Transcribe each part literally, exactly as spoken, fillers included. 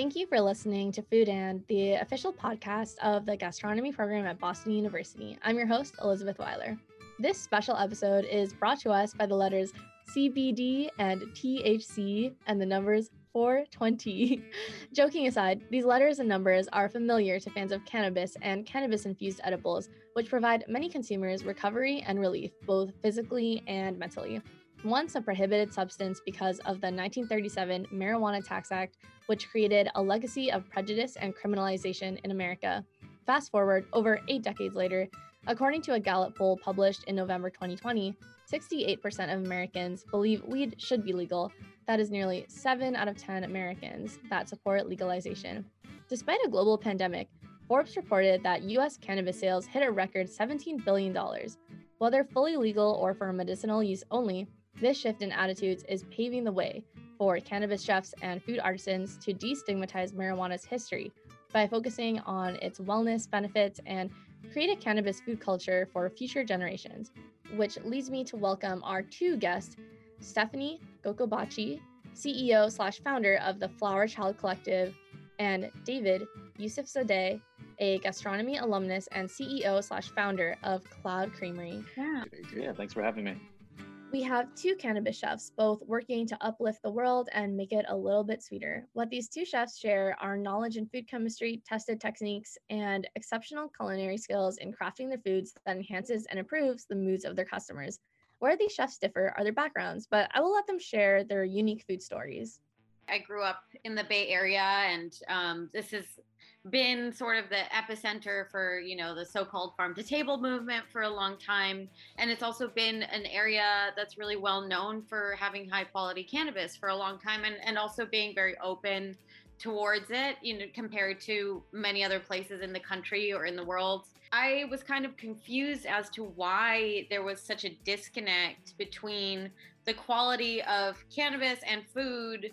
Thank you for listening to Food and, the official podcast of the gastronomy program at Boston University. I'm your host, Elizabeth Weiler. This special episode is brought to us by the letters C B D and T H C and the numbers four twenty. Joking aside, these letters and numbers are familiar to fans of cannabis and cannabis-infused edibles, which provide many consumers recovery and relief, both physically and mentally. Once a prohibited substance because of the nineteen thirty-seven Marijuana Tax Act, which created a legacy of prejudice and criminalization in America. Fast forward over eight decades later, according to a Gallup poll published in November twenty twenty, sixty-eight percent of Americans believe weed should be legal. That is nearly seven out of ten Americans that support legalization. Despite a global pandemic, Forbes reported that U S cannabis sales hit a record seventeen billion dollars. Whether fully legal or for medicinal use only, this shift in attitudes is paving the way for cannabis chefs and food artisans to destigmatize marijuana's history by focusing on its wellness benefits and create a cannabis food culture for future generations. Which leads me to welcome our two guests, Stephanie Gokobachi, C E O slash founder of the Flower Child Collective, and David Yousefzadeh, a gastronomy alumnus and C E O slash founder of Cloud Creamery. Yeah. Yeah, thanks for having me. We have two cannabis chefs, both working to uplift the world and make it a little bit sweeter. What these two chefs share are knowledge in food chemistry, tested techniques, and exceptional culinary skills in crafting their foods that enhances and improves the moods of their customers. Where these chefs differ are their backgrounds, but I will let them share their unique food stories. I grew up in the Bay Area, and um, this has been sort of the epicenter for, you know, the so-called farm to table movement for a long time. And it's also been an area that's really well known for having high quality cannabis for a long time, and, and also being very open towards it, you know, compared to many other places in the country or in the world. I was kind of confused as to why there was such a disconnect between the quality of cannabis and food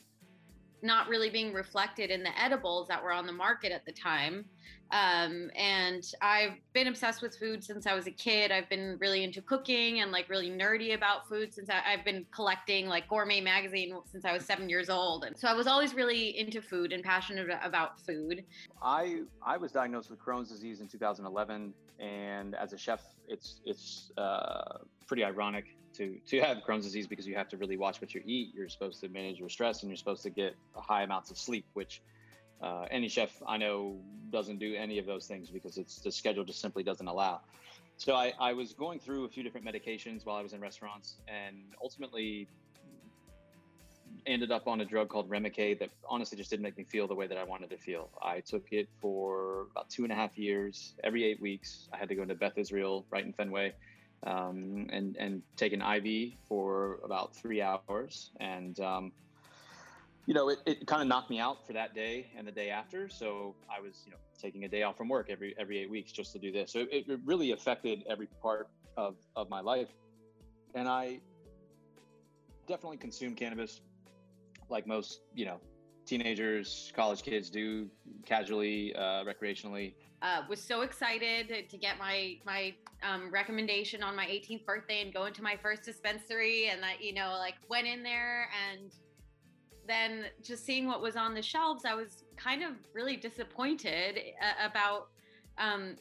not really being reflected in the edibles that were on the market at the time. Um, and I've been obsessed with food since I was a kid. I've been really into cooking and like really nerdy about food since I, I've been collecting like Gourmet magazine since I was seven years old. And so I was always really into food and passionate about food. I I was diagnosed with Crohn's disease in two thousand eleven, and as a chef, it's it's uh, pretty ironic to to have Crohn's disease because you have to really watch what you eat. You're supposed to manage your stress, and you're supposed to get high amounts of sleep, which uh, any chef I know doesn't do any of those things because it's the schedule just simply doesn't allow. So I, I was going through a few different medications while I was in restaurants, and ultimately ended up on a drug called Remicade that honestly just didn't make me feel the way that I wanted to feel. I took it for about two and a half years. Every eight weeks, I had to go into Beth Israel, right in Fenway, um, and and take an I V for about three hours. And um, you know, it, it kind of knocked me out for that day and the day after. So I was, you know, taking a day off from work every every eight weeks just to do this. So it, it really affected every part of of my life. And I definitely consumed cannabis like most, you know, teenagers, college kids do, casually, uh, recreationally. Uh, was so excited to get my my um, recommendation on my eighteenth birthday and go into my first dispensary, and that, you know, like went in there, and then just seeing what was on the shelves, I was kind of really disappointed uh, about. Um,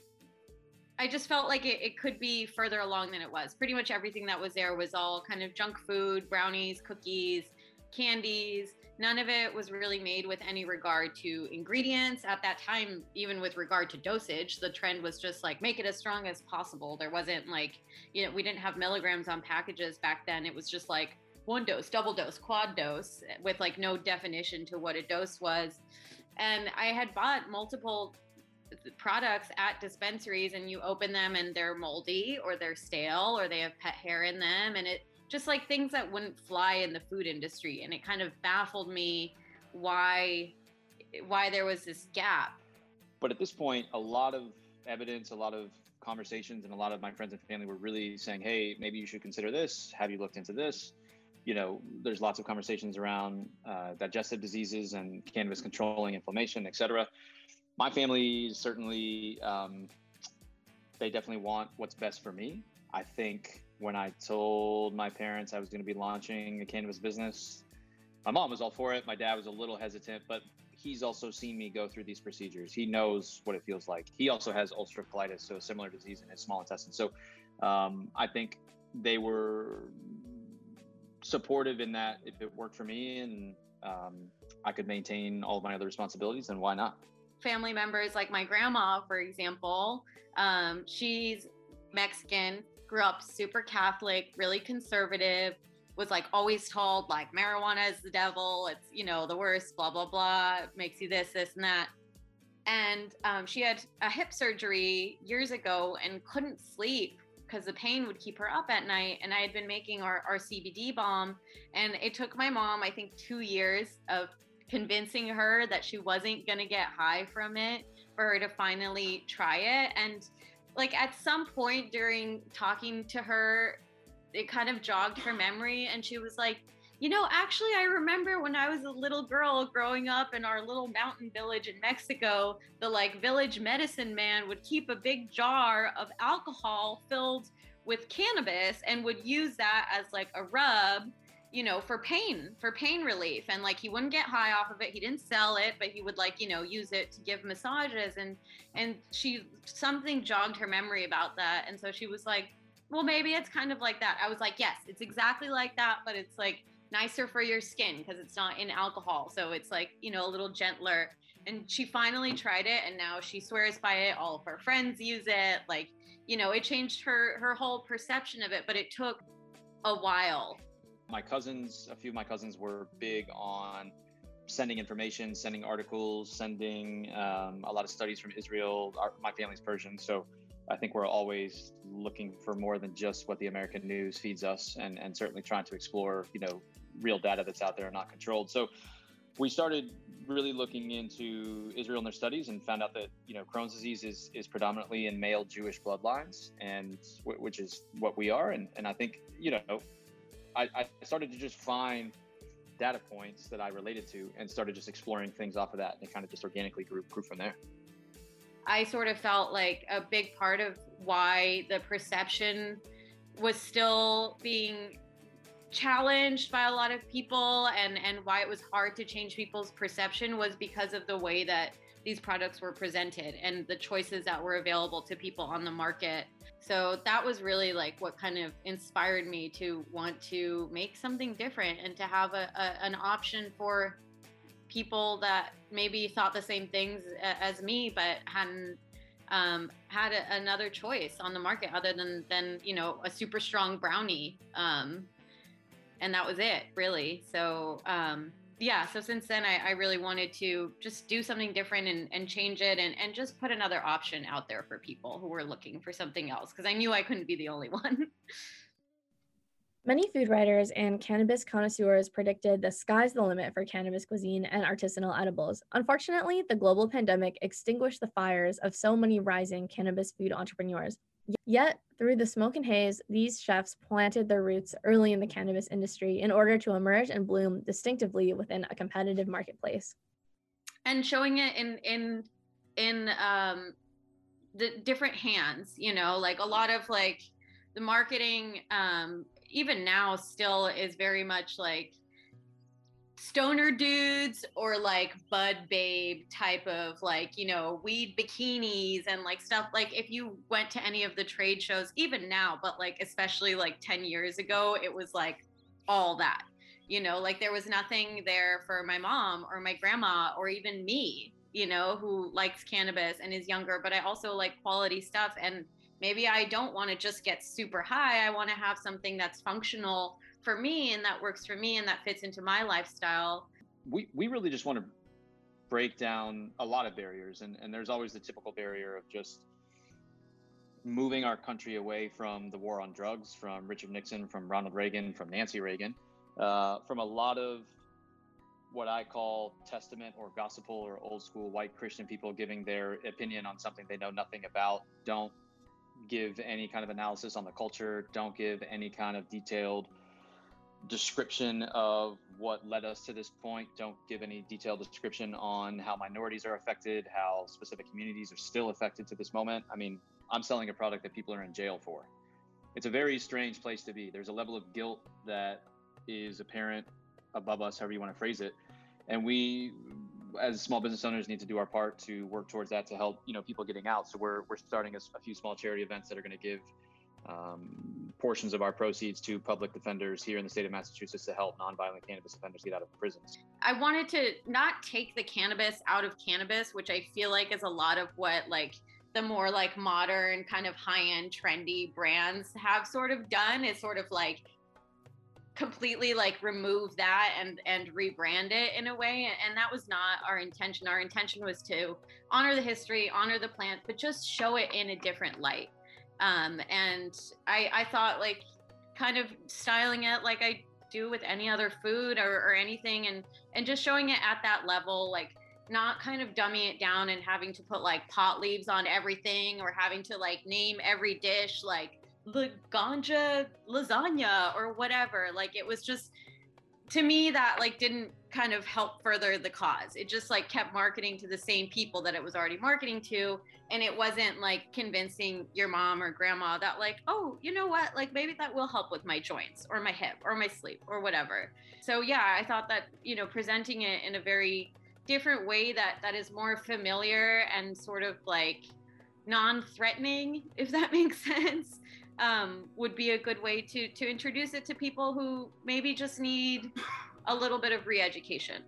I just felt like it, it could be further along than it was. Pretty much everything that was there was all kind of junk food, brownies, cookies, candies. None of it was really made with any regard to ingredients. At that time, even with regard to dosage, the trend was just like, make it as strong as possible. There wasn't like, you know, we didn't have milligrams on packages back then. It was just like one dose, double dose, quad dose, with like no definition to what a dose was. And I had bought multiple products at dispensaries, and you open them and they're moldy or they're stale or they have pet hair in them. And it just like things that wouldn't fly in the food industry. And it kind of baffled me why, why there was this gap. But at this point, a lot of evidence, a lot of conversations, and a lot of my friends and family were really saying, hey, maybe you should consider this. Have you looked into this? You know, there's lots of conversations around uh, digestive diseases and cannabis controlling inflammation, et cetera. My family certainly, um, they definitely want what's best for me. I think when I told my parents I was going to be launching a cannabis business, my mom was all for it. My dad was a little hesitant, but he's also seen me go through these procedures. He knows what it feels like. He also has ulcerative colitis, so a similar disease in his small intestine. So um, I think they were supportive in that if it worked for me and um, I could maintain all of my other responsibilities, then why not? Family members like my grandma, for example, um, she's Mexican, grew up super Catholic, really conservative, was like always told like marijuana is the devil, it's, you know, the worst, blah, blah, blah, it makes you this, this, and that. And um, she had a hip surgery years ago and couldn't sleep because the pain would keep her up at night. And I had been making our, our C B D balm, and it took my mom, I think, two years of convincing her that she wasn't going to get high from it for her to finally try it. And like at some point during talking to her, it kind of jogged her memory, and she was like, you know, actually, I remember when I was a little girl growing up in our little mountain village in Mexico, the like village medicine man would keep a big jar of alcohol filled with cannabis and would use that as like a rub, you know, for pain, for pain relief. And like, he wouldn't get high off of it. He didn't sell it, but he would like, you know, use it to give massages. And, and she, something jogged her memory about that. And so she was like, well, maybe it's kind of like that. I was like, yes, it's exactly like that, but it's like nicer for your skin because it's not in alcohol. So it's like, you know, a little gentler. And she finally tried it, and now she swears by it. All of her friends use it. Like, you know, it changed her, her whole perception of it, but it took a while. My cousins, a few of my cousins were big on sending information, sending articles, sending um, a lot of studies from Israel. Our, my family's Persian, so I think we're always looking for more than just what the American news feeds us, and, and certainly trying to explore, you know, real data that's out there and not controlled. So we started really looking into Israel and their studies, and found out that, you know, Crohn's disease is, is predominantly in male Jewish bloodlines, and w- which is what we are. And, and I think, you know, I, I started to just find data points that I related to, and started just exploring things off of that, and it kind of just organically grew, grew from there. I sort of felt like a big part of why the perception was still being challenged by a lot of people, and, and why it was hard to change people's perception was because of the way that these products were presented and the choices that were available to people on the market. So that was really like what kind of inspired me to want to make something different, and to have a, a an option for people that maybe thought the same things as me, but hadn't um, had a, another choice on the market other than, than, you know, a super strong brownie. Um, and that was it, really. So, um, yeah, so since then, I, I really wanted to just do something different and, and change it, and, and just put another option out there for people who were looking for something else, because I knew I couldn't be the only one. Many food writers and cannabis connoisseurs predicted the sky's the limit for cannabis cuisine and artisanal edibles. Unfortunately, the global pandemic extinguished the fires of so many rising cannabis food entrepreneurs. Yet, through the smoke and haze, these chefs planted their roots early in the cannabis industry in order to emerge and bloom distinctively within a competitive marketplace. And showing it in in in um, the different hands, you know, like a lot of like the marketing, um, even now still is very much like stoner dudes or like bud babe type of like, you know, weed bikinis and like stuff. Like if you went to any of the trade shows, even now, but like especially like ten years ago, it was like all that, you know, like there was nothing there for my mom or my grandma or even me, you know, who likes cannabis and is younger, but I also like quality stuff. And maybe I don't want to just get super high. I want to have something that's functional for me and that works for me and that fits into my lifestyle. We we really just want to break down a lot of barriers. And, and there's always the typical barrier of just moving our country away from the war on drugs, from Richard Nixon, from Ronald Reagan, from Nancy Reagan, uh, from a lot of what I call testament or gospel or old school white Christian people giving their opinion on something they know nothing about. Don't give any kind of analysis on the culture, don't give any kind of detailed description of what led us to this point, don't give any detailed description on how minorities are affected, how specific communities are still affected to this moment. I mean, I'm selling a product that people are in jail for. It's a very strange place to be. There's a level of guilt that is apparent above us, however you want to phrase it. And we as small business owners, need to do our part to work towards that to help, you know, people getting out. So we're, we're starting a, a few small charity events that are going to give um, portions of our proceeds to public defenders here in the state of Massachusetts to help nonviolent cannabis offenders get out of prisons. I wanted to not take the cannabis out of cannabis, which I feel like is a lot of what like the more like modern kind of high-end trendy brands have sort of done, is sort of like completely like remove that and and rebrand it in a way, and that was not our intention. Our intention was to honor the history, honor the plant, but just show it in a different light. Um, and I, I thought like kind of styling it like I do with any other food or, or anything, and and just showing it at that level, like not kind of dumbing it down and having to put like pot leaves on everything or having to like name every dish like the ganja lasagna or whatever. Like it was just, to me, that like didn't kind of help further the cause. It just like kept marketing to the same people that it was already marketing to. And it wasn't like convincing your mom or grandma that like, oh, you know what, like maybe that will help with my joints or my hip or my sleep or whatever. So yeah, I thought that, you know, presenting it in a very different way that that is more familiar and sort of like non-threatening, if that makes sense, um, would be a good way to to introduce it to people who maybe just need a little bit of re-education.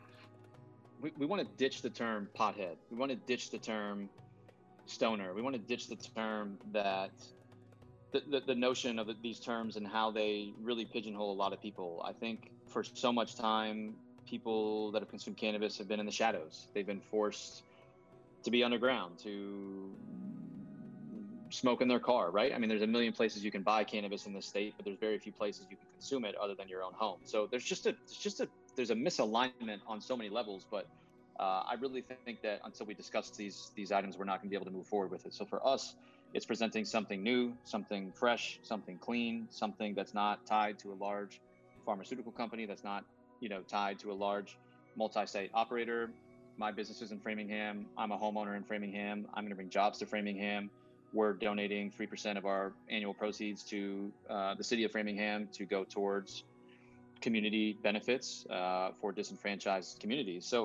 We, we want to ditch the term pothead. We want to ditch the term stoner. We want to ditch the term that the, the, the notion of these terms and how they really pigeonhole a lot of people. I think for so much time, people that have consumed cannabis have been in the shadows. They've been forced to be underground, to smoke in their car, right? I mean, there's a million places you can buy cannabis in this state, but there's very few places you can consume it other than your own home. So there's just a, it's just a, there's a misalignment on so many levels. But uh, I really think that until we discuss these these items, we're not going to be able to move forward with it. So for us, it's presenting something new, something fresh, something clean, something that's not tied to a large pharmaceutical company, that's not, you know, tied to a large multi-site operator. My business is in Framingham. I'm a homeowner in Framingham. I'm going to bring jobs to Framingham. We're donating three percent of our annual proceeds to uh, the city of Framingham to go towards community benefits uh, for disenfranchised communities. So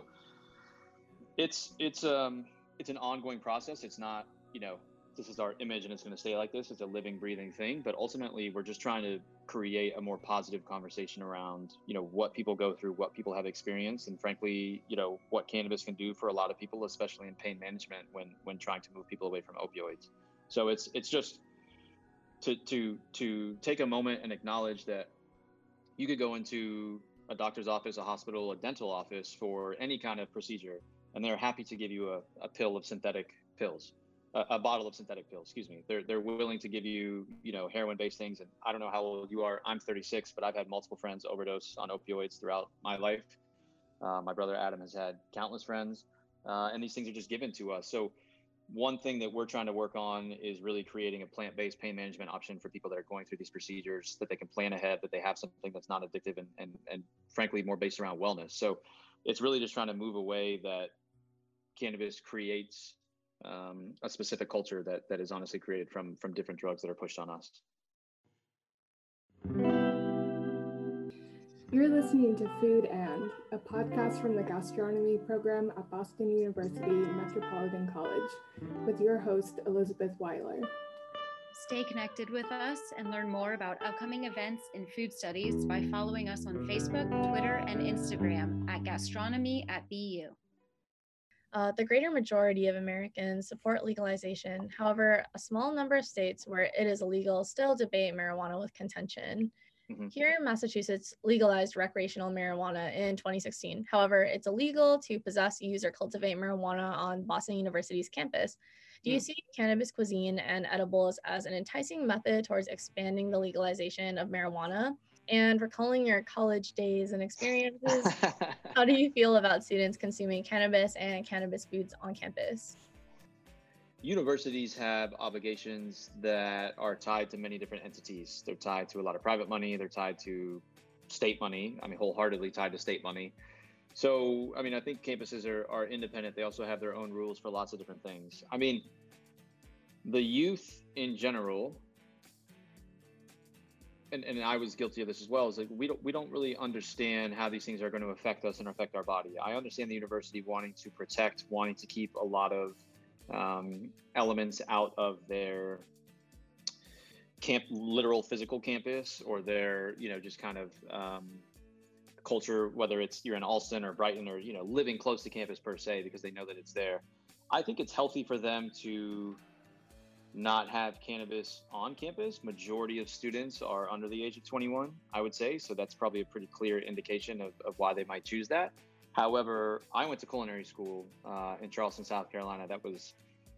it's it's um it's an ongoing process. It's not, you know, this is our image and it's going to stay like this. It's a living, breathing thing. But ultimately, we're just trying to create a more positive conversation around, you know, what people go through, what people have experienced, and frankly, you know, what cannabis can do for a lot of people, especially in pain management when when trying to move people away from opioids. So it's it's just to to to take a moment and acknowledge that you could go into a doctor's office, a hospital, a dental office for any kind of procedure, and they're happy to give you a, a pill of synthetic pills, a, a bottle of synthetic pills, excuse me. They're they're willing to give you, you know, heroin-based things. And I don't know how old you are. I'm thirty-six, but I've had multiple friends overdose on opioids throughout my life. Uh, my brother Adam has had countless friends, uh, and these things are just given to us. So one thing that we're trying to work on is really creating a plant-based pain management option for people that are going through these procedures, that they can plan ahead, that they have something that's not addictive and, and, and frankly, more based around wellness. So it's really just trying to move away that cannabis creates um, a specific culture that, that is honestly created from, from different drugs that are pushed on us. You're listening to Food and, a podcast from the gastronomy program at Boston University Metropolitan College, with your host, Elizabeth Weiler. Stay connected with us and learn more about upcoming events in food studies by following us on Facebook, Twitter, and Instagram at gastronomy at B U. Uh, the greater majority of Americans support legalization. However, a small number of states where it is illegal still debate marijuana with contention. Mm-hmm. Here in Massachusetts, legalized recreational marijuana in twenty sixteen. However, it's illegal to possess, use, or cultivate marijuana on Boston University's campus. Do you yeah. see cannabis cuisine and edibles as an enticing method towards expanding the legalization of marijuana? And recalling your college days and experiences, how do you feel about students consuming cannabis and cannabis foods on campus? Universities have obligations that are tied to many different entities. They're tied to a lot of private money. They're tied to state money. I mean, wholeheartedly tied to state money. So, I mean, I think campuses are, are independent. They also have their own rules for lots of different things. I mean, the youth in general and, and I was guilty of this as well, is like we don't we don't really understand how these things are going to affect us and affect our body. I understand the university wanting to protect, wanting to keep a lot of um, elements out of their camp, literal physical campus, or their, you know, just kind of um, culture, whether it's you're in Alston or Brighton, or, you know, living close to campus per se, because they know that it's there. I think it's healthy for them to not have cannabis on campus. Majority of students are under the age of twenty-one, I would say. So that's probably a pretty clear indication of, of why they might choose that. However, I went to culinary school uh, in Charleston, South Carolina. That was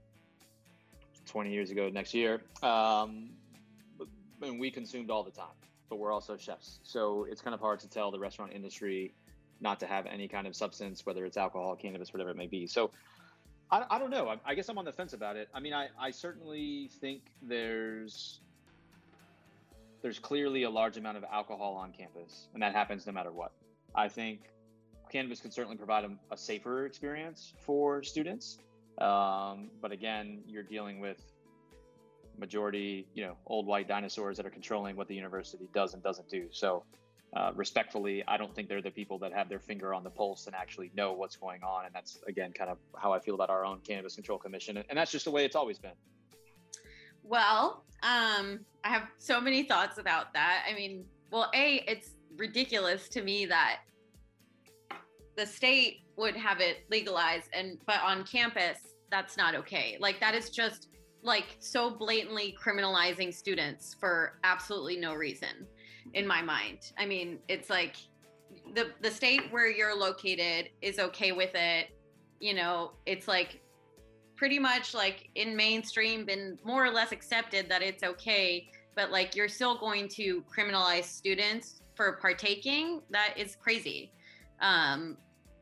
twenty years ago next year. Um, and we consumed all the time, but we're also chefs. So it's kind of hard to tell the restaurant industry not to have any kind of substance, whether it's alcohol, cannabis, whatever it may be. So I, I don't know. I, I guess I'm on the fence about it. I mean, I, I certainly think there's there's clearly a large amount of alcohol on campus, and that happens no matter what. I think cannabis could certainly provide a, a safer experience for students. Um, but again, you're dealing with majority, you know, old white dinosaurs that are controlling what the university does and doesn't do. So uh, respectfully, I don't think they're the people that have their finger on the pulse and actually know what's going on. And that's, again, kind of how I feel about our own Cannabis Control Commission. And that's just the way it's always been. Well, um, I have so many thoughts about that. I mean, well, A, it's ridiculous to me that the state would have it legalized, and but on campus, that's not okay. Like, that is just like so blatantly criminalizing students for absolutely no reason in my mind. I mean, it's like the the state where you're located is okay with it. You know, it's like pretty much like in mainstream been more or less accepted that it's okay, but like you're still going to criminalize students for partaking. That is crazy. Um,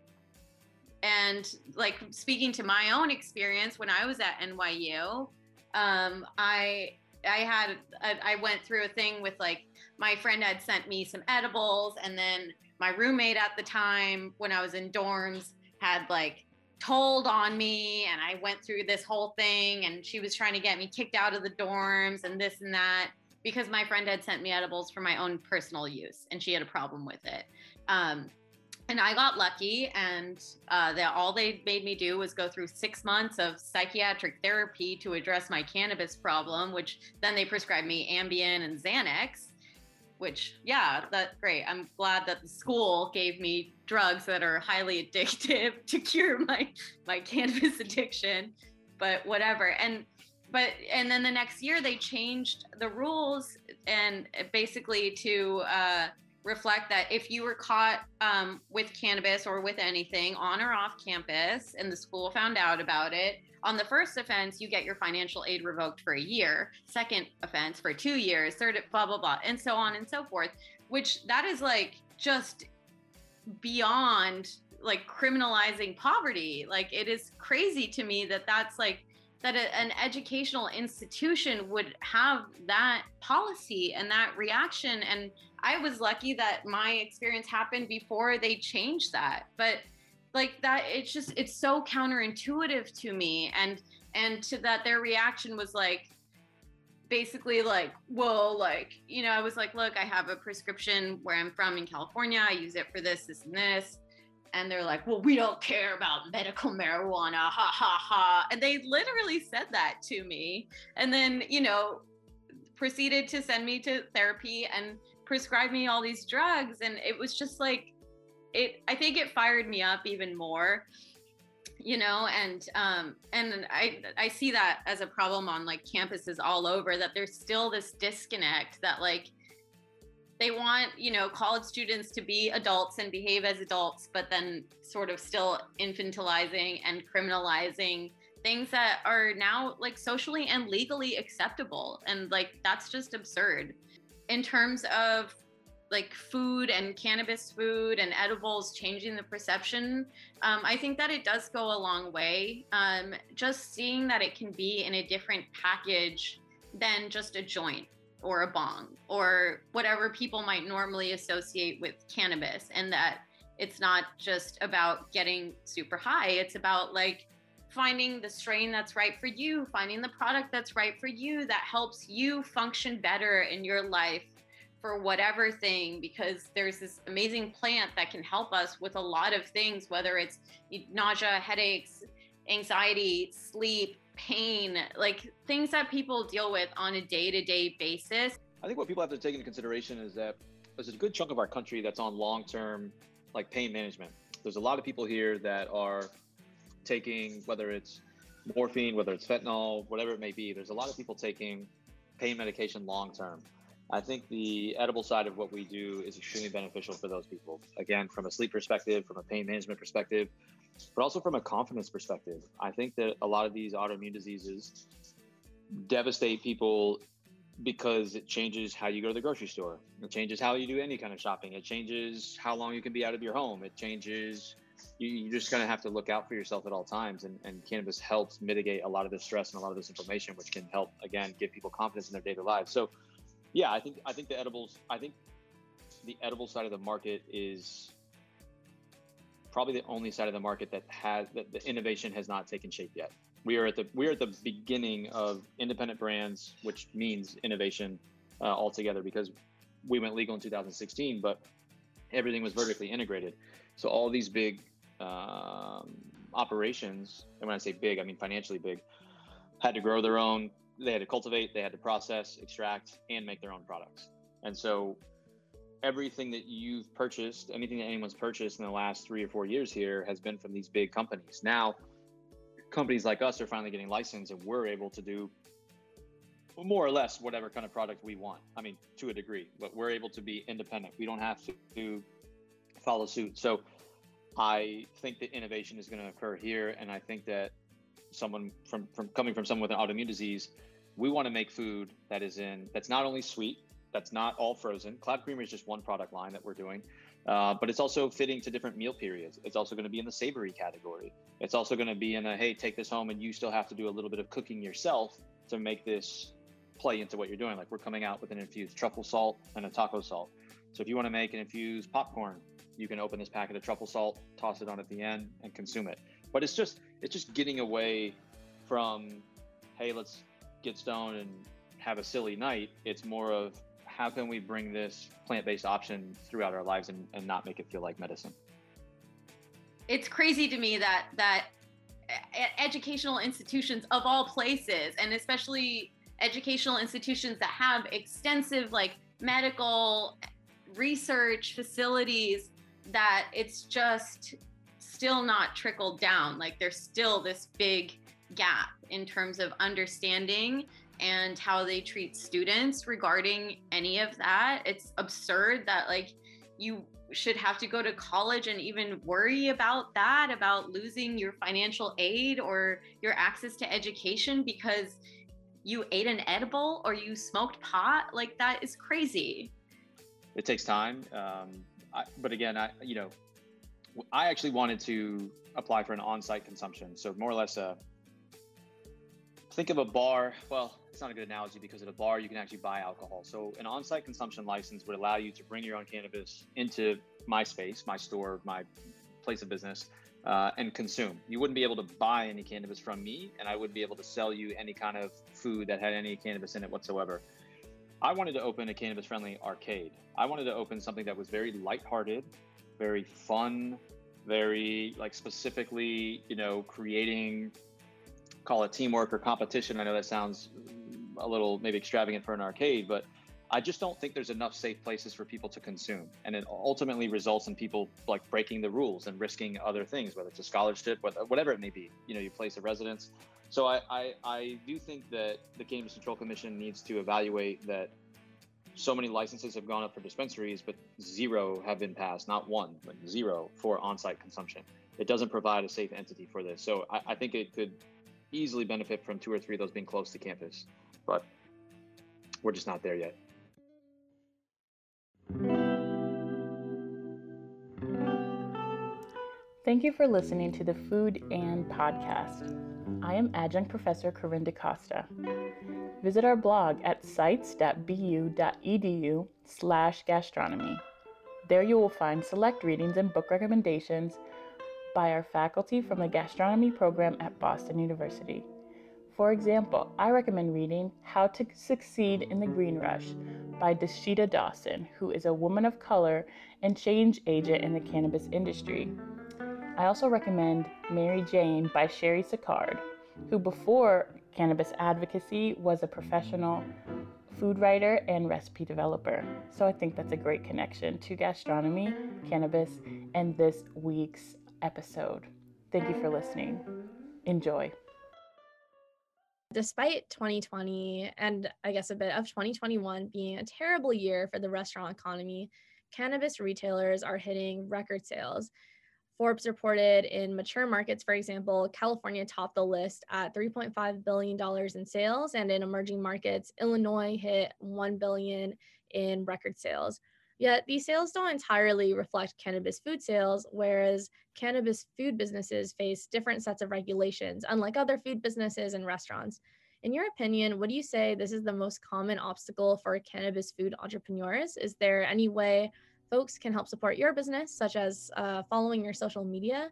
and like speaking to my own experience when I was at N Y U, um, I I had I went through a thing with like my friend had sent me some edibles, and then my roommate at the time when I was in dorms had like told on me, and I went through this whole thing, and she was trying to get me kicked out of the dorms and this and that because my friend had sent me edibles for my own personal use, and she had a problem with it. Um, and I got lucky, and uh, that all they made me do was go through six months of psychiatric therapy to address my cannabis problem, which then they prescribed me Ambien and Xanax, which, yeah, that's great. I'm glad that the school gave me drugs that are highly addictive to cure my, my cannabis addiction, but whatever. And, but, and then the next year they changed the rules, and basically to, uh, reflect that if you were caught um, with cannabis or with anything on or off campus and the school found out about it, on the first offense, you get your financial aid revoked for a year, second offense for two years, third, blah, blah, blah, and so on and so forth, which that is like just beyond like criminalizing poverty. Like, it is crazy to me that that's like, that a, an educational institution would have that policy and that reaction. And I was lucky that my experience happened before they changed that. But like that, it's just, it's so counterintuitive to me. And, and to that, their reaction was like, basically like, well, like, you know, I was like, look, I have a prescription where I'm from in California. I use it for this, this, and this. And they're like, well, we don't care about medical marijuana, ha, ha, ha. And they literally said that to me. And then, you know, proceeded to send me to therapy and prescribe me all these drugs. And it was just like, it, I think it fired me up even more, you know, and, um, and I, I see that as a problem on like campuses all over, that there's still this disconnect that like, they want, you know, college students to be adults and behave as adults, but then sort of still infantilizing and criminalizing things that are now like socially and legally acceptable. And like, that's just absurd. In terms of like food and cannabis food and edibles changing the perception, um, I think that it does go a long way. Um, just seeing that it can be in a different package than just a joint or a bong or whatever people might normally associate with cannabis, and that it's not just about getting super high. It's about like finding the strain that's right for you, finding the product that's right for you, that helps you function better in your life for whatever thing, because there's this amazing plant that can help us with a lot of things, whether it's nausea, headaches, anxiety, sleep, pain, like things that people deal with on a day-to-day basis. I think what people have to take into consideration is that there's a good chunk of our country that's on long-term like pain management. There's a lot of people here that are taking, whether it's morphine, whether it's fentanyl, whatever it may be, there's a lot of people taking pain medication long-term. I think the edible side of what we do is extremely beneficial for those people. Again, from a sleep perspective, from a pain management perspective, but also from a confidence perspective. I think that a lot of these autoimmune diseases devastate people because it changes how you go to the grocery store. It changes how you do any kind of shopping. It changes how long you can be out of your home. It changes, you, you just kind of have to look out for yourself at all times. And, and cannabis helps mitigate a lot of this stress and a lot of this inflammation, which can help, again, give people confidence in their daily lives. So yeah, I think, I think the edibles, I think the edible side of the market is probably the only side of the market that has, that the innovation has not taken shape yet. We are at the we are at the beginning of independent brands, which means innovation uh, altogether, because we went legal in two thousand sixteen, but everything was vertically integrated. So all these big um, operations, and when I say big, I mean financially big, had to grow their own. They had to cultivate, they had to process, extract, and make their own products. And so everything that you've purchased, anything that anyone's purchased in the last three or four years here has been from these big companies. Now, companies like us are finally getting licensed, and we're able to do more or less whatever kind of product we want. I mean, to a degree, but we're able to be independent. We don't have to, to follow suit. So I think that innovation is going to occur here. And I think that someone from, from coming from someone with an autoimmune disease, we want to make food that is in, that's not only sweet, that's not all frozen. Cloud Creamery is just one product line that we're doing. Uh, but it's also fitting to different meal periods. It's also going to be in the savory category. It's also going to be in a, hey, take this home and you still have to do a little bit of cooking yourself to make this play into what you're doing. Like we're coming out with an infused truffle salt and a taco salt. So if you want to make an infused popcorn, you can open this packet of truffle salt, toss it on at the end and consume it. But it's just, it's just getting away from, hey, let's get stoned and have a silly night. It's more of, how can we bring this plant-based option throughout our lives and, and not make it feel like medicine? It's crazy to me that that educational institutions of all places, and especially educational institutions that have extensive like medical research facilities, that it's just still not trickled down. Like there's still this big gap in terms of understanding and how they treat students regarding any of that. It's absurd that like you should have to go to college and even worry about that, about losing your financial aid or your access to education because you ate an edible or you smoked pot. Like that is crazy. It takes time. Um, I, but again, I, you know, I actually wanted to apply for an on-site consumption. So more or less a, think of a bar. Well, it's not a good analogy because at a bar, you can actually buy alcohol. So an on-site consumption license would allow you to bring your own cannabis into my space, my store, my place of business, uh, and consume. You wouldn't be able to buy any cannabis from me, and I wouldn't be able to sell you any kind of food that had any cannabis in it whatsoever. I wanted to open a cannabis-friendly arcade. I wanted to open something that was very lighthearted, very fun, very like specifically, you know, creating, call it teamwork or competition. I know that sounds a little maybe extravagant for an arcade, but I just don't think there's enough safe places for people to consume. And it ultimately results in people like breaking the rules and risking other things, whether it's a scholarship, whatever it may be, you know, you place of residence. So I, I, I do think that the Cannabis Control Commission needs to evaluate that so many licenses have gone up for dispensaries, but zero have been passed, not one, but zero for on-site consumption. It doesn't provide a safe entity for this. So I, I think it could easily benefit from two or three of those being close to campus, but we're just not there yet. Thank you for listening to the Food and Podcast. I am Adjunct Professor Corinne DaCosta. Visit our blog at sites.bu.edu slash gastronomy. There you will find select readings and book recommendations by our faculty from the gastronomy program at Boston University. For example, I recommend reading How to Succeed in the Green Rush by Deshita Dawson, who is a woman of color and change agent in the cannabis industry. I also recommend Mary Jane by Sherry Sicard, who before cannabis advocacy was a professional food writer and recipe developer. So I think that's a great connection to gastronomy, cannabis, and this week's episode. Thank you for listening. Enjoy. Despite twenty twenty and I guess a bit of twenty twenty-one being a terrible year for the restaurant economy, cannabis retailers are hitting record sales. Forbes reported in mature markets, for example, California topped the list at three point five billion dollars in sales, and in emerging markets, Illinois hit one billion dollars in record sales. Yet these sales don't entirely reflect cannabis food sales, whereas cannabis food businesses face different sets of regulations, unlike other food businesses and restaurants. In your opinion, what do you say this is the most common obstacle for cannabis food entrepreneurs? Is there any way folks can help support your business, such as uh, following your social media?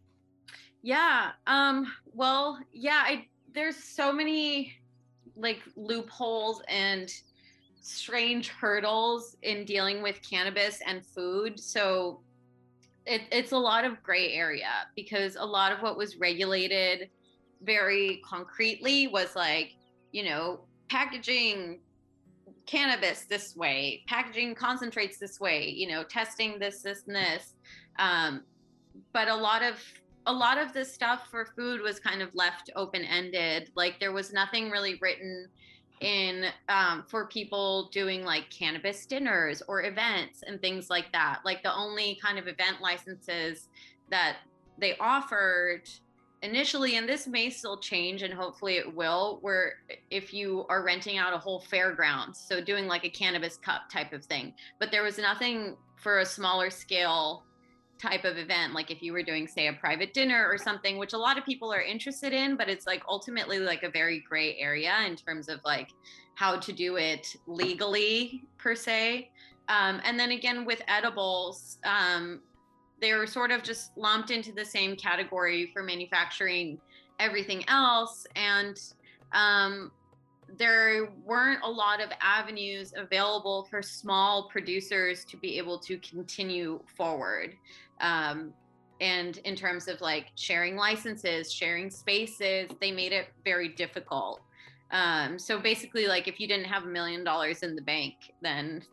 Yeah. Um, well, yeah, I, there's so many like loopholes and strange hurdles in dealing with cannabis and food. So it, it's a lot of gray area, because a lot of what was regulated very concretely was like, you know, packaging cannabis this way, packaging concentrates this way, you know, testing this, this, and this. Um, but a lot of a lot of this stuff for food was kind of left open-ended. Like there was nothing really written in um, for people doing like cannabis dinners or events and things like that. Like the only kind of event licenses that they offered initially, and this may still change and hopefully it will, where if you are renting out a whole fairground, so doing like a cannabis cup type of thing. But there was nothing for a smaller scale type of event, like if you were doing, say, a private dinner or something, which a lot of people are interested in, but it's like ultimately like a very gray area in terms of like how to do it legally per se. Um, and then again with edibles, um, they were sort of just lumped into the same category for manufacturing everything else. And um, there weren't a lot of avenues available for small producers to be able to continue forward. Um, and in terms of like sharing licenses, sharing spaces, they made it very difficult. Um, so basically, like if you didn't have a million dollars in the bank, then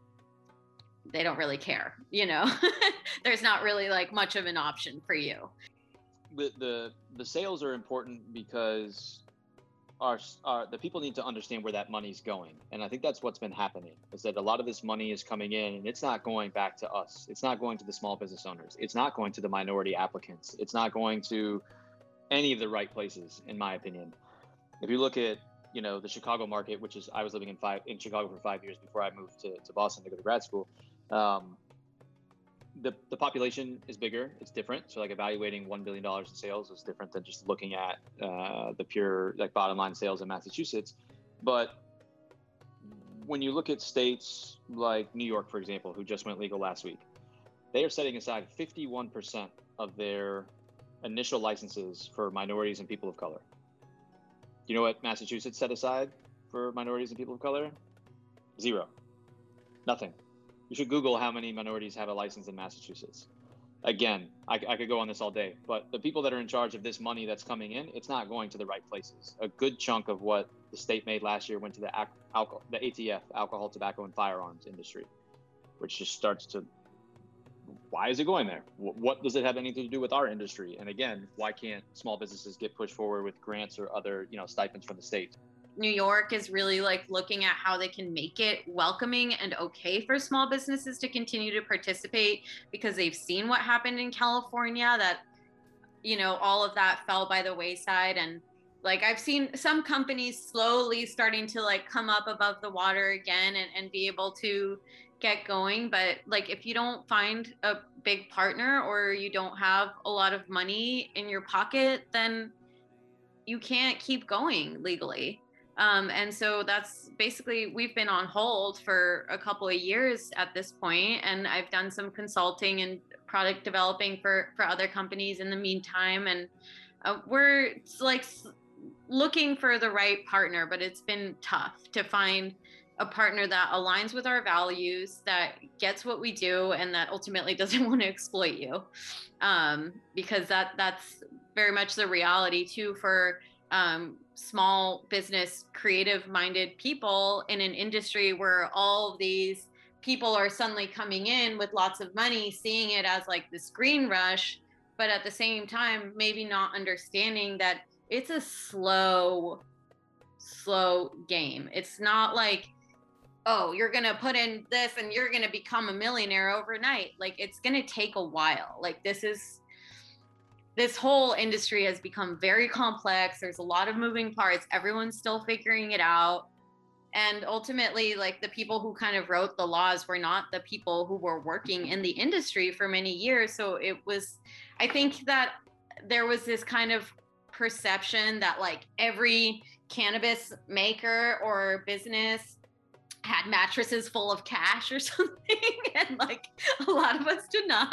they don't really care, you know. There's not really like much of an option for you. The the, the sales are important because our, our the people need to understand where that money's going, and I think that's what's been happening, is that a lot of this money is coming in and it's not going back to us. It's not going to the small business owners. It's not going to the minority applicants. It's not going to any of the right places, in my opinion. If you look at, you know, the Chicago market, which is, I was living in five in Chicago for five years before I moved to, to Boston to go to grad school. Um, the the population is bigger. It's different. So like evaluating one billion dollars in sales is different than just looking at uh, the pure like bottom line sales in Massachusetts. But when you look at states like New York, for example, who just went legal last week, they are setting aside fifty-one percent of their initial licenses for minorities and people of color. Do you know what Massachusetts set aside for minorities and people of color? Zero. Nothing. You should Google how many minorities have a license in Massachusetts. Again, I, I could go on this all day, but the people that are in charge of this money that's coming in, it's not going to the right places. A good chunk of what the state made last year went to the alcohol, the A T F, alcohol, tobacco, and firearms industry, which just starts to, why is it going there? What does it have anything to do with our industry? And again, why can't small businesses get pushed forward with grants or other, you know, stipends from the state? New York is really like looking at how they can make it welcoming and okay for small businesses to continue to participate, because they've seen what happened in California, that, you know, all of that fell by the wayside. And like, I've seen some companies slowly starting to like come up above the water again and, and be able to get going. But like, if you don't find a big partner or you don't have a lot of money in your pocket, then you can't keep going legally. Um, and so that's basically, we've been on hold for a couple of years at this point, and I've done some consulting and product developing for, for other companies in the meantime. And uh, we're like looking for the right partner, but it's been tough to find a partner that aligns with our values, that gets what we do, and that ultimately doesn't want to exploit you. Um, because that that's very much the reality too for um, small business, creative minded people in an industry where all of these people are suddenly coming in with lots of money, seeing it as like this green rush, but at the same time, maybe not understanding that it's a slow, slow game. It's not like, oh, you're going to put in this and you're going to become a millionaire overnight. Like, it's going to take a while. Like, this is, this whole industry has become very complex. There's a lot of moving parts. Everyone's still figuring it out. And ultimately, like, the people who kind of wrote the laws were not the people who were working in the industry for many years. So it was, I think that there was this kind of perception that like every cannabis maker or business had mattresses full of cash or something, and like a lot of us did not.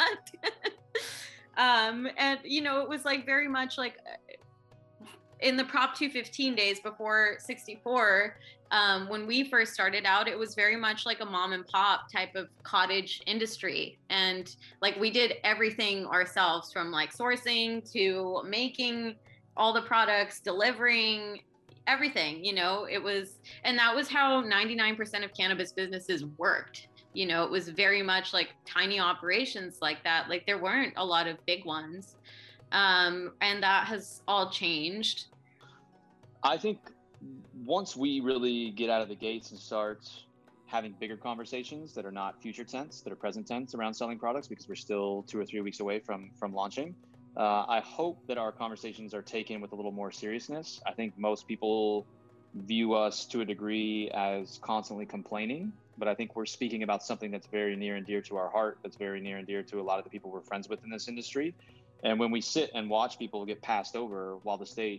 um and you know, it was like very much like in the Prop two fifteen days before sixty-four, um when we first started out, it was very much like a mom and pop type of cottage industry, and like we did everything ourselves, from like sourcing to making all the products, delivering everything. You know, it was, and that was how ninety-nine percent of cannabis businesses worked. You know, it was very much like tiny operations like that. Like, there weren't a lot of big ones. Um, and that has all changed. I think once we really get out of the gates and start having bigger conversations that are not future tense, that are present tense around selling products, because we're still two or three weeks away from from launching, uh, I hope that our conversations are taken with a little more seriousness. I think most people view us to a degree as constantly complaining, but I think we're speaking about something that's very near and dear to our heart, that's very near and dear to a lot of the people we're friends with in this industry. And when we sit and watch people get passed over while the state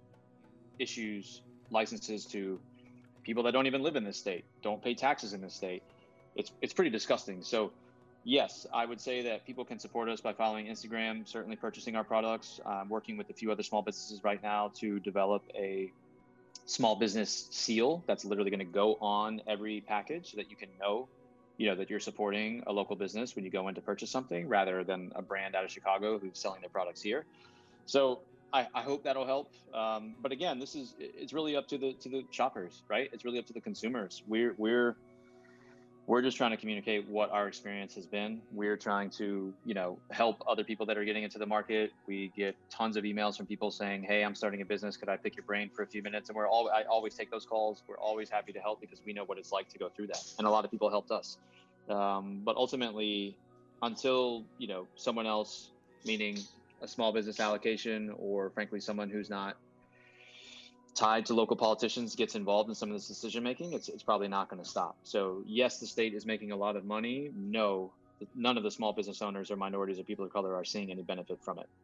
issues licenses to people that don't even live in this state, don't pay taxes in this state, it's it's pretty disgusting. So yes, I would say that people can support us by following Instagram, certainly purchasing our products. I'm working with a few other small businesses right now to develop a small business seal that's literally going to go on every package so that you can know, you know, that you're supporting a local business when you go in to purchase something, rather than a brand out of Chicago who's selling their products here. So I, I hope that'll help. Um, but again, this is, it's really up to the to the shoppers, right? It's really up to the consumers. We're we're we're just trying to communicate what our experience has been. We're trying to, you know, help other people that are getting into the market. We get tons of emails from people saying, "Hey, I'm starting a business. Could I pick your brain for a few minutes?" And we're all I always take those calls. We're always happy to help because we know what it's like to go through that. And a lot of people helped us. Um, but ultimately, until, you know, someone else, meaning a small business allocation, or frankly, someone who's not tied to local politicians, gets involved in some of this decision making, it's it's probably not going to stop. So yes, the state is making a lot of money. No, none of the small business owners or minorities or people of color are seeing any benefit from it.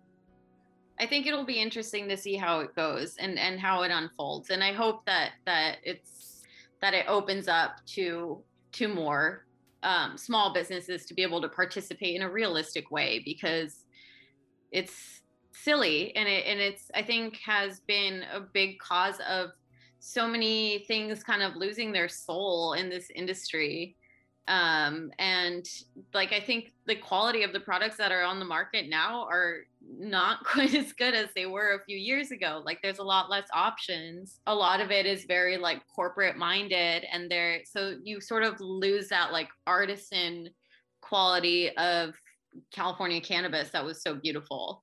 I think it'll be interesting to see how it goes and and how it unfolds. And I hope that that it's that it opens up to to more um, small businesses to be able to participate in a realistic way, because it's silly, and it and it's I think has been a big cause of so many things kind of losing their soul in this industry. Um, and like, I think the quality of the products that are on the market now are not quite as good as they were a few years ago. Like, there's a lot less options. A lot of it is very like corporate minded, and there, so you sort of lose that like artisan quality of California cannabis that was so beautiful.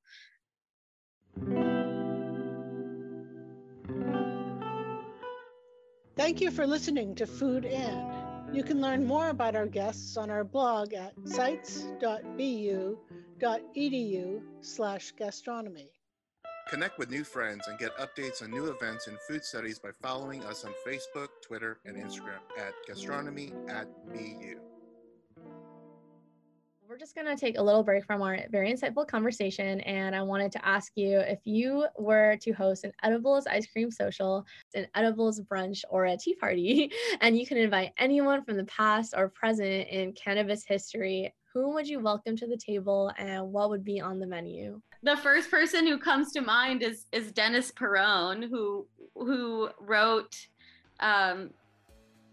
Thank you for listening to Food And. You can learn more about our guests on our blog at sites.bu.edu slash gastronomy. Connect with new friends and get updates on new events in food studies by following us on Facebook, Twitter, and Instagram at gastronomy at B U. We're just going to take a little break from our very insightful conversation, and I wanted to ask you, if you were to host an edibles ice cream social, an edibles brunch, or a tea party, and you can invite anyone from the past or present in cannabis history, whom would you welcome to the table, and what would be on the menu? The first person who comes to mind is is Dennis Perrone, who who wrote um,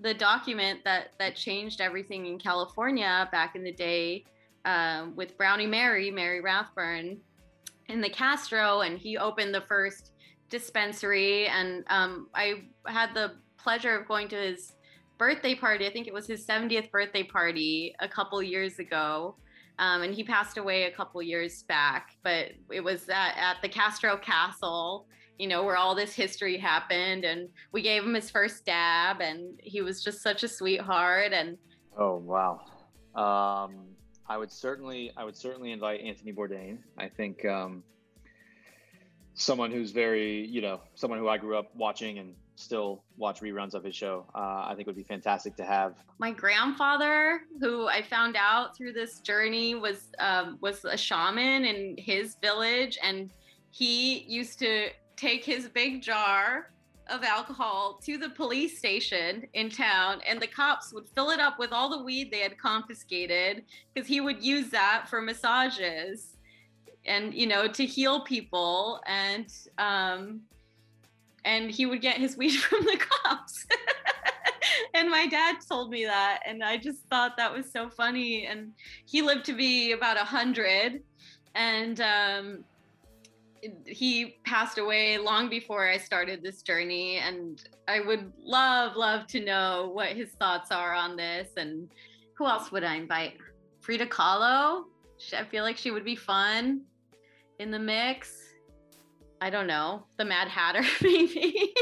the document that that changed everything in California back in the day, um, with Brownie Mary, Mary Rathburn, in the Castro, and he opened the first dispensary. And um, I had the pleasure of going to his birthday party. I think it was his seventieth birthday party a couple years ago. Um, and he passed away a couple years back, but it was at, at the Castro Castle, you know, where all this history happened, and we gave him his first dab, and he was just such a sweetheart. And oh, wow. Um, I would certainly, I would certainly invite Anthony Bourdain. I think um, someone who's very, you know, someone who I grew up watching and still watch reruns of his show. Uh, I think would be fantastic to have. My grandfather, who I found out through this journey, was um, was a shaman in his village, and he used to take his big jar of alcohol to the police station in town, and the cops would fill it up with all the weed they had confiscated, because he would use that for massages and, you know, to heal people. And um, and he would get his weed from the cops. And my dad told me that, and I just thought that was so funny. And he lived to be about a hundred, and um, he passed away long before I started this journey. And I would love, love to know what his thoughts are on this. And who else would I invite? Frida Kahlo. I feel like she would be fun in the mix. I don't know, the Mad Hatter, maybe.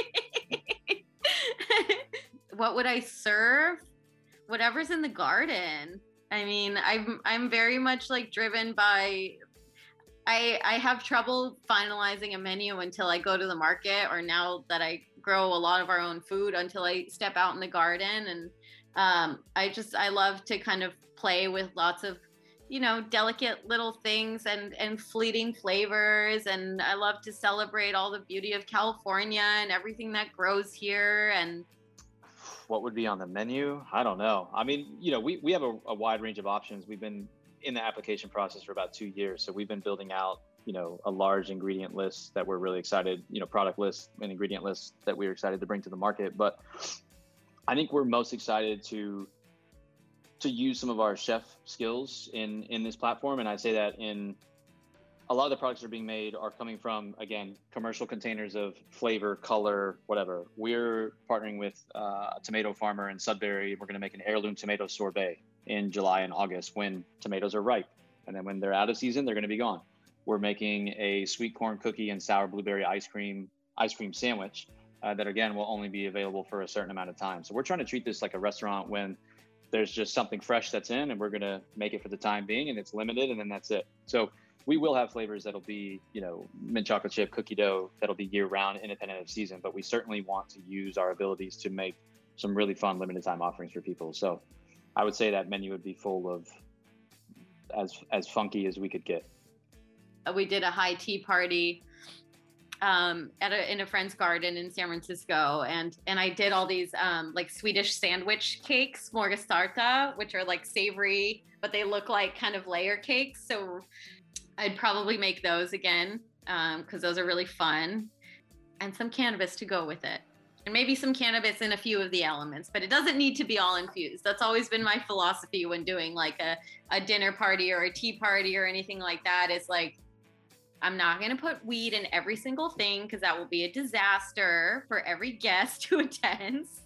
What would I serve? Whatever's in the garden. I mean, I'm I'm very much like driven by, I I have trouble finalizing a menu until I go to the market, or now that I grow a lot of our own food, until I step out in the garden. And um, I just, I love to kind of play with lots of, you know, delicate little things and, and fleeting flavors. And I love to celebrate all the beauty of California and everything that grows here. And what would be on the menu? I don't know. I mean, you know, we, we have a, a wide range of options. We've been in the application process for about two years. So we've been building out, you know, a large ingredient list that we're really excited, you know, product list and ingredient lists that we're excited to bring to the market. But I think we're most excited to to use some of our chef skills in, in this platform. And I say that in a lot of the products that are being made are coming from, again, commercial containers of flavor, color, whatever. We're partnering with uh, a tomato farmer in Sudbury. We're going to make an heirloom tomato sorbet in July and August when tomatoes are ripe. And then when they're out of season, they're going to be gone. We're making a sweet corn cookie and sour blueberry ice cream, ice cream sandwich uh, that, again, will only be available for a certain amount of time. So we're trying to treat this like a restaurant when there's just something fresh that's in, and we're going to make it for the time being, and it's limited, and then that's it. So we will have flavors that'll be, you know, mint chocolate chip, cookie dough, that'll be year round, independent of season, but we certainly want to use our abilities to make some really fun limited time offerings for people. So I would say that menu would be full of as, as funky as we could get. We did a high tea party um, at a, in a friend's garden in San Francisco. And, and I did all these um, like Swedish sandwich cakes, morgenstarta, which are like savory, but they look like kind of layer cakes. So I'd probably make those again, um, cause those are really fun, and some cannabis to go with it. And maybe some cannabis in a few of the elements, but it doesn't need to be all infused. That's always been my philosophy when doing like a, a dinner party or a tea party or anything like that, is like, I'm not going to put weed in every single thing, because that will be a disaster for every guest who attends.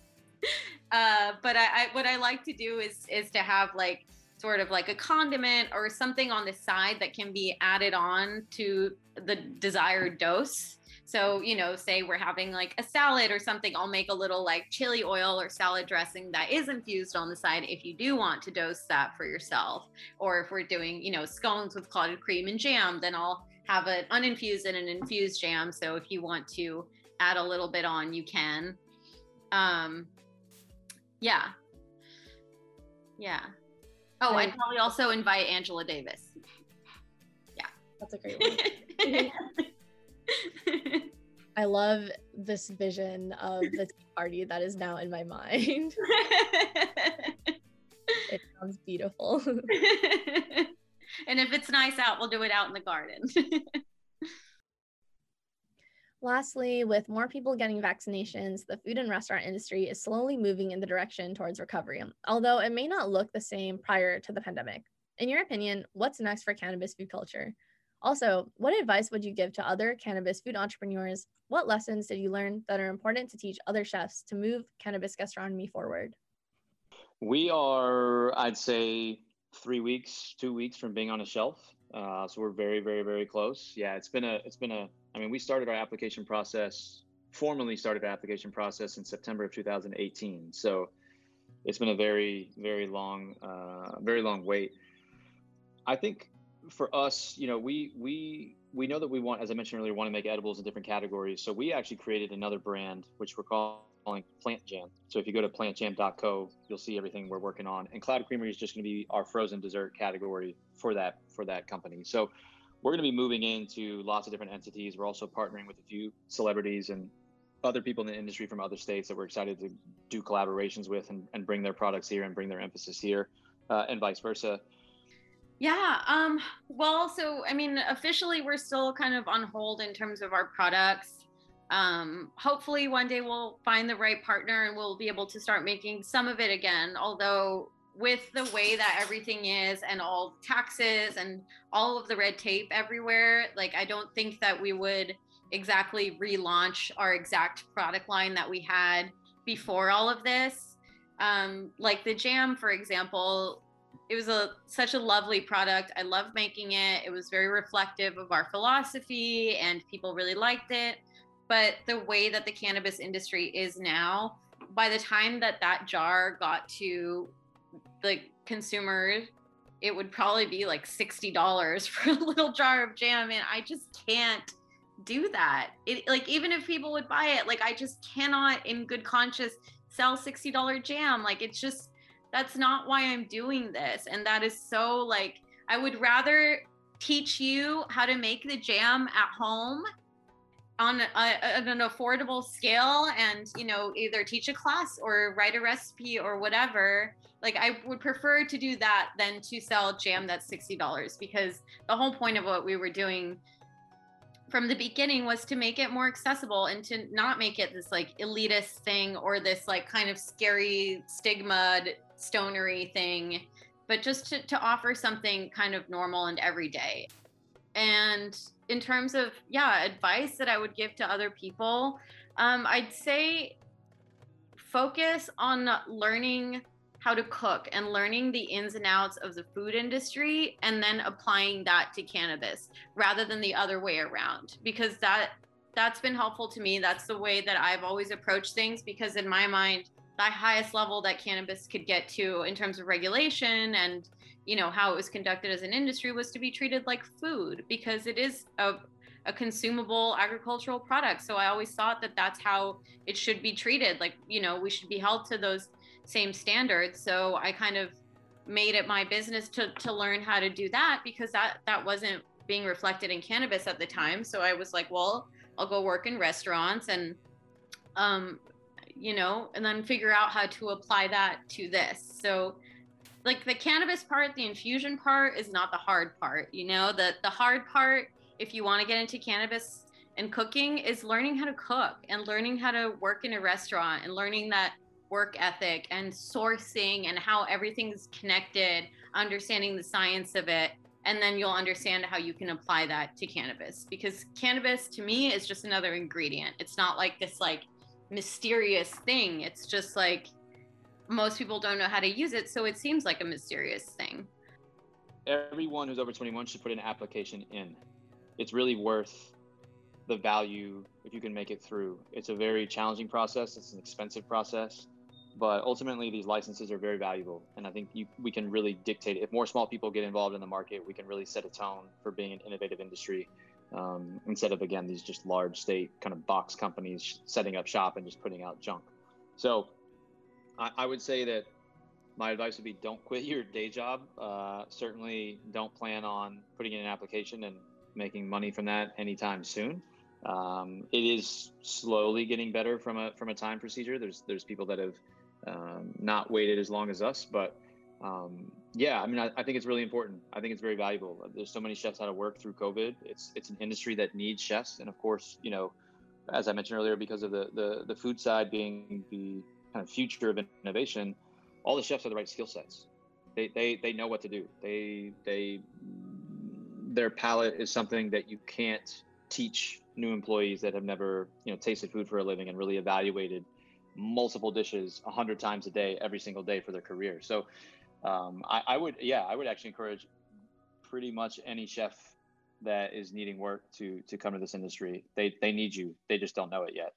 Uh, but I, I, what I like to do is, is to have like sort of like a condiment or something on the side that can be added on to the desired dose. So, you know, say we're having like a salad or something, I'll make a little like chili oil or salad dressing that is infused on the side if you do want to dose that for yourself. Or if we're doing, you know, scones with clotted cream and jam, then I'll have an uninfused and an infused jam. So if you want to add a little bit on, you can. Um, yeah. Yeah. Oh, I'd probably also invite Angela Davis. Yeah. That's a great one. I love this vision of the tea party that is now in my mind. It sounds beautiful. And if it's nice out, we'll do it out in the garden. Lastly, with more people getting vaccinations, the food and restaurant industry is slowly moving in the direction towards recovery, although it may not look the same prior to the pandemic. In your opinion, what's next for cannabis food culture? Also, what advice would you give to other cannabis food entrepreneurs? What lessons did you learn that are important to teach other chefs to move cannabis gastronomy forward? We are, I'd say, three weeks, two weeks from being on a shelf. Uh, so we're very, very, very close. Yeah, it's been a, it's been a, I mean, we started our application process, formally started our application process in September of two thousand eighteen. So it's been a very, very long, uh, very long wait. I think for us, you know, we, we, we know that we want, as I mentioned earlier, want to make edibles in different categories. So we actually created another brand, which we're calling Plant Jam. So if you go to plant jam dot co, you'll see everything we're working on. And Cloud Creamery is just going to be our frozen dessert category for that for that company. So we're going to be moving into lots of different entities. We're also partnering with a few celebrities and other people in the industry from other states that we're excited to do collaborations with and, and bring their products here and bring their emphasis here, uh, and vice versa. Yeah. Um, well, so, I mean, officially, we're still kind of on hold in terms of our products. Um, hopefully one day we'll find the right partner and we'll be able to start making some of it again. Although with the way that everything is and all taxes and all of the red tape everywhere, like, I don't think that we would exactly relaunch our exact product line that we had before all of this. Um, like the jam, for example, it was a such a lovely product. I love making it. It was very reflective of our philosophy and people really liked it. But the way that the cannabis industry is now, by the time that that jar got to the consumer, it would probably be like sixty dollars for a little jar of jam. And I just can't do that. It, like, even if people would buy it, like, I just cannot in good conscience sell sixty dollars jam. Like, it's just, that's not why I'm doing this. And that is so, like, I would rather teach you how to make the jam at home on, a, on an affordable scale and, you know, either teach a class or write a recipe or whatever. Like, I would prefer to do that than to sell jam that's sixty dollars, because the whole point of what we were doing from the beginning was to make it more accessible and to not make it this like elitist thing or this like kind of scary stigma stonery thing, but just to, to offer something kind of normal and everyday. And in terms of, yeah, advice that I would give to other people, um, I'd say focus on learning how to cook and learning the ins and outs of the food industry and then applying that to cannabis rather than the other way around, because that that's been helpful to me. That's the way that I've always approached things, because in my mind, the highest level that cannabis could get to in terms of regulation and, you know, how it was conducted as an industry was to be treated like food, because it is a, a consumable agricultural product. So I always thought that that's how it should be treated. Like, you know, we should be held to those same standards. So I kind of made it my business to to learn how to do that, because that that wasn't being reflected in cannabis at the time. So I was like, well, I'll go work in restaurants and um you know, and then figure out how to apply that to this. So like the cannabis part, the infusion part is not the hard part, you know. The the hard part, if you want to get into cannabis and cooking, is learning how to cook and learning how to work in a restaurant and learning that work ethic and sourcing and how everything's connected, understanding the science of it. And then you'll understand how you can apply that to cannabis, because cannabis to me is just another ingredient. It's not like this like mysterious thing. It's just like most people don't know how to use it, so it seems like a mysterious thing. Everyone who's over twenty-one should put an application in. It's really worth the value if you can make it through. It's a very challenging process. It's an expensive process, but ultimately these licenses are very valuable. And I think you, we can really dictate it. If more small people get involved in the market, we can really set a tone for being an innovative industry. Um, instead of, again, these just large state kind of box companies setting up shop and just putting out junk. So I, I would say that my advice would be don't quit your day job. Uh, certainly don't plan on putting in an application and making money from that anytime soon. Um, it is slowly getting better from a from a time procedure. There's there's people that have um, not waited as long as us, but um, yeah, I mean, I, I think it's really important. I think it's very valuable. There's so many chefs out of work through COVID. It's it's an industry that needs chefs, and of course, you know, as I mentioned earlier, because of the, the, the food side being the kind of future of innovation, all the chefs have the right skill sets. They, they, they know what to do. They, they, their palate is something that you can't teach new employees that have never, you know, tasted food for a living and really evaluated multiple dishes a hundred times a day, every single day for their career. So um, I, I would, yeah, I would actually encourage pretty much any chef that is needing work to to come to this industry. They they need you. They just don't know it yet.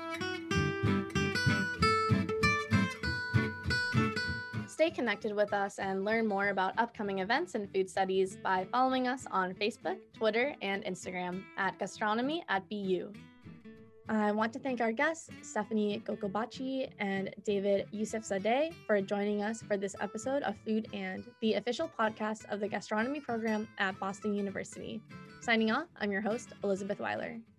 Stay connected with us and learn more about upcoming events in food studies by following us on Facebook, Twitter, and Instagram at Gastronomy at B U. I want to thank our guests, Stephanie Gokobachi and David Yousefzadeh, for joining us for this episode of Food and, the official podcast of the gastronomy program at Boston University. Signing off, I'm your host, Elizabeth Weiler.